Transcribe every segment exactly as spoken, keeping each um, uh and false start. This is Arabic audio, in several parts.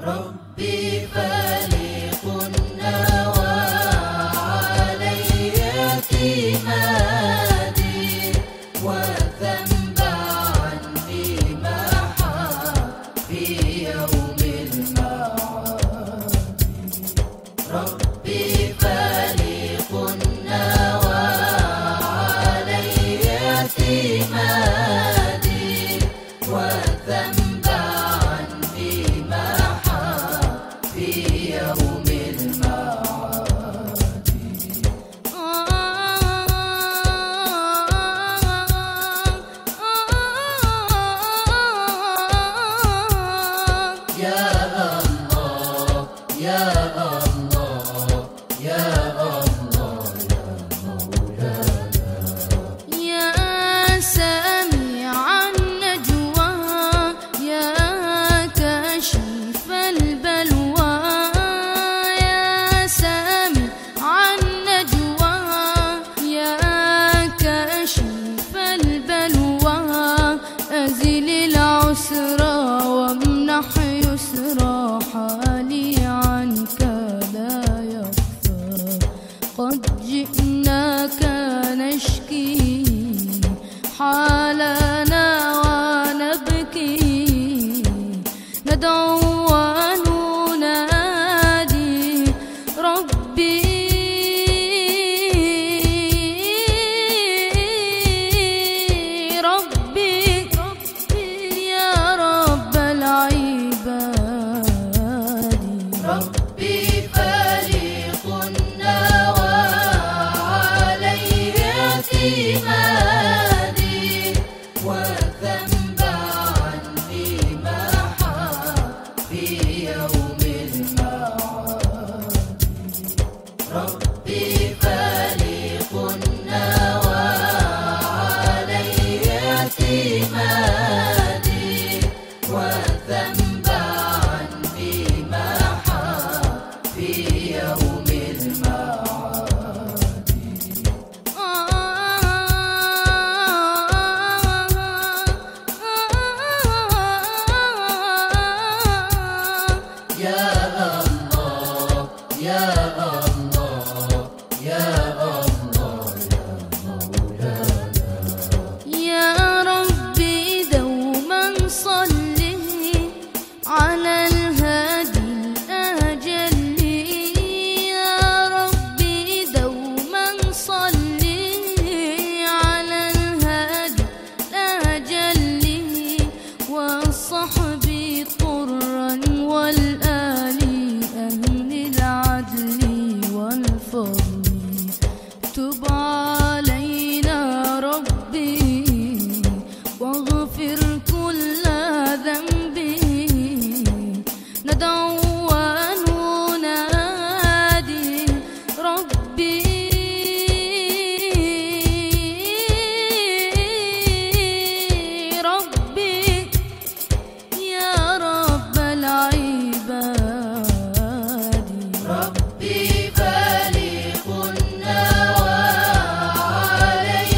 ربي فالق النوى علي اعتمادي والذنب عني محا في يوم المعاد. ربي فالق النوى علي اعتمادي والذنب عني محا في يوم المعاد. يا الله يا الله يا الله يا مولانا يا سميع النجوى يا كاشف البلوى يا سميع النجوى يا كاشف البلوى أزل العسرى وامنح يسرى حالي عنك لا يخفى. قد جئناك نشكي حالنا ونبكي ندعو وننادي ربي ربي يا رب العباد. ربي فالق النوى علي اعتمادي والذنب عني محا في يوم المعاد. ربي فالق النوى علي اعتمادي والذنب عني محا في يوم المعاد. يا الله يا الله يا الله يا مولانا يا ربي دوما صلي على الهادي الأجل يا ربي دوما صلي على الهادي الأجل والصحب طرا والآل أهل العدل والفضل. تب علينا ربي واغفر كل ذنب ندعو وننادي ربي ربي يا رب العباد. ربي فالق النوى علي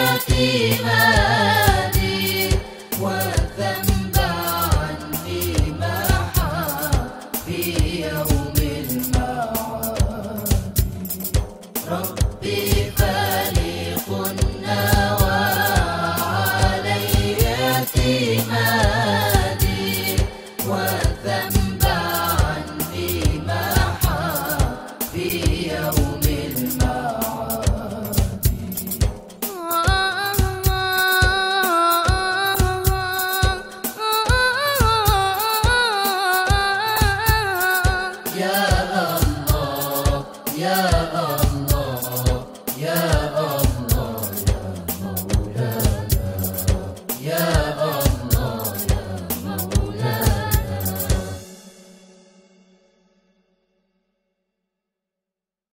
اعتمادي والذنب عني محا في يوم المعاد. ربي فالق النوى علي اعتمادي والذنب عني محا في يوم المعاد. يا الله يا الله يا الله يا مولانا يا